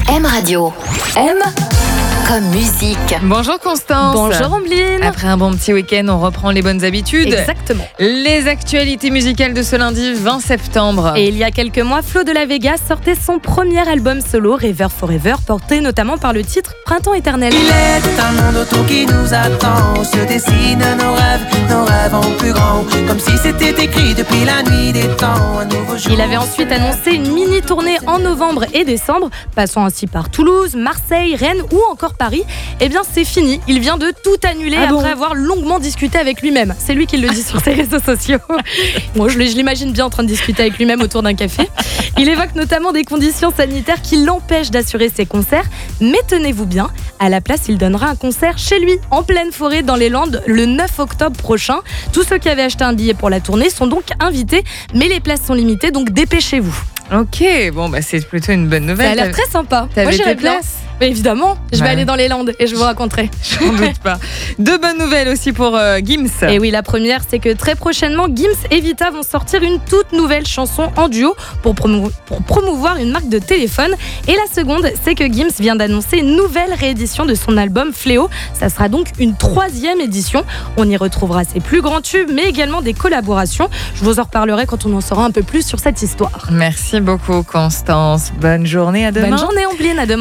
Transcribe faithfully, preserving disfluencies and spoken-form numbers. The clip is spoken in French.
M Radio. M comme musique. Bonjour Constance. Bonjour Ambline. Après un bon petit week-end, on reprend les bonnes habitudes. Exactement. Les actualités musicales de ce lundi vingt septembre. Et il y a quelques mois, Flo de la Vega sortait son premier album solo, River Forever, porté notamment par le titre Printemps éternel. Il est un monde autour qui nous attend, on se dessine nos rêves, nos rêves en plus grand, comme si c'était écrit depuis la nuit des temps, un nouveau jour. Il avait ensuite annoncé une mini-tournée en novembre et décembre, passant ainsi par Toulouse, Marseille, Rennes ou encore Paris. Eh bien c'est fini, il vient de tout annuler ah après bon avoir longuement discuté avec lui-même. C'est lui qui le dit sur ses réseaux sociaux. Moi je l'imagine bien en train de discuter avec lui-même autour d'un café. Il évoque notamment des conditions sanitaires qui l'empêchent d'assurer ses concerts. Mais tenez-vous bien, à la place il donnera un concert chez lui, en pleine forêt dans les Landes, le neuf octobre prochain. Tous ceux qui avaient acheté un billet pour la tournée sont donc invités, mais les places sont limitées, donc dépêchez-vous. Ok, bon bah c'est plutôt une bonne nouvelle. Ça a l'air très sympa. T'avais Moi j'irais tes bien. places ? Mais évidemment, je vais Ouais. aller dans les Landes et je vous raconterai. J'en doute pas. Deux bonnes nouvelles aussi pour euh, Gims. Et oui, la première, c'est que très prochainement, Gims et Vita vont sortir une toute nouvelle chanson en duo pour, promou- pour promouvoir une marque de téléphone. Et la seconde, c'est que Gims vient d'annoncer une nouvelle réédition de son album Fléau. Ça sera donc une troisième édition. On y retrouvera ses plus grands tubes, mais également des collaborations. Je vous en reparlerai quand on en saura un peu plus sur cette histoire. Merci beaucoup Constance. Bonne journée, à demain. Bonne journée, Ambline, à demain.